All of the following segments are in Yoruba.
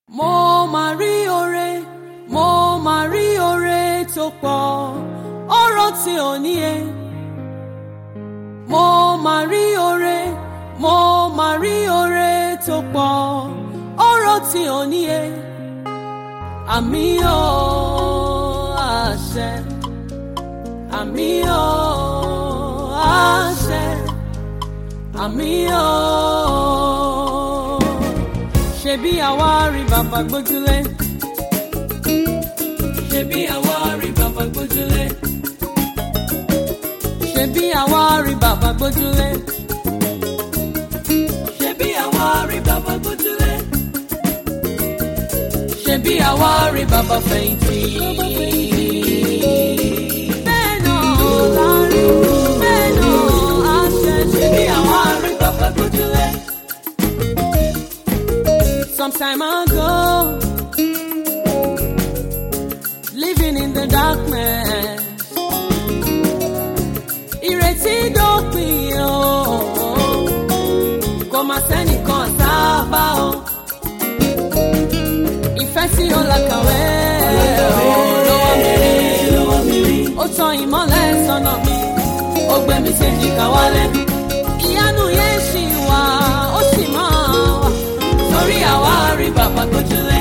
Mo máa rí oore tó pọ̀, ọ̀rọ̀ tí ò níye. Mo máa rí oore tó pọ̀, ọ̀rọ̀ tí ò níye. Àmì o àṣẹ, àmì o àṣẹ, àmì o. Ṣebí àwa rí bàbá gbójúlé, ṣebí àwa rí bàbá gbójúlé, ṣebí àwa rí bàbá gbójúlé, ṣebí àwa rí bàbá gbójúlé, ṣebí àwa rí bàbá fẹ̀yìntì. Bẹ́ẹ̀ náà la rí, bẹ́ẹ̀ náà a ṣe, ṣebí àwa rí bàbá gbójúlé. Some time ago, living in the darkness, ìrètí dópin o, kò má sẹ́nìkan sábà o, ìfẹ́ tí ó làkàwé lọ́wọ́ mi rí, ó tan ìmọ́lẹ̀ sọ́nà mi, ó gbé mi séjìká wálé, ìyanu yẹn ṣì wà, ó sì máa wà. Torí àwa rí bàbá gbójúlé,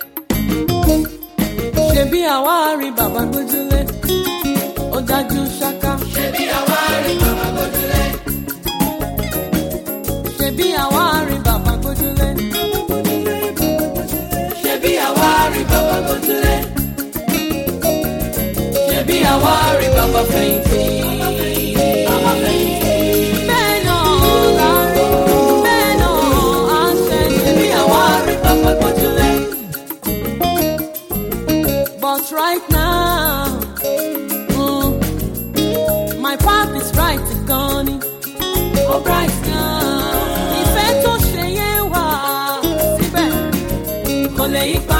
ṣebí àwa rí bàbá gbójúlé, ó dájú ṣáká. Ṣebí àwa rí bàbá gbójúlé, ṣebí àwa rí bàbá gbójúlé, ṣebí àwa rí bàbá gbójúlé, ṣebí àwa rí bàbá fẹ̀yìntì. But right now, my path is bright and gone. Oh, bright now. Ìfẹ́ tó ṣe yẹn wà síbẹ̀, kò lè yí pa.